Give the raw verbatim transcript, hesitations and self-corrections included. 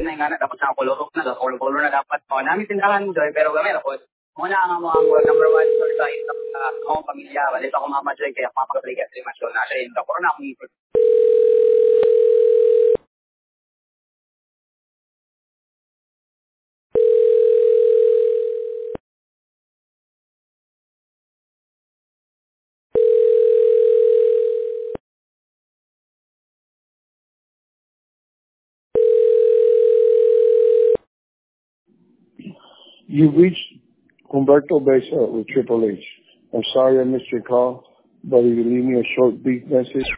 na yung nga, dapat nakakulurok na, kulur-kulur na dapat. O, namin tindahan mo doon, pero gamit ako, muna ang mga number one source sa akong pamilya, wala ito ako mamadyoy, kaya mapagabalik at limasyon. Actually, yung doktor na akong ipot. You reached Humberto Besa with Triple H. I'm sorry I missed your call, but if you leave me a short, brief message,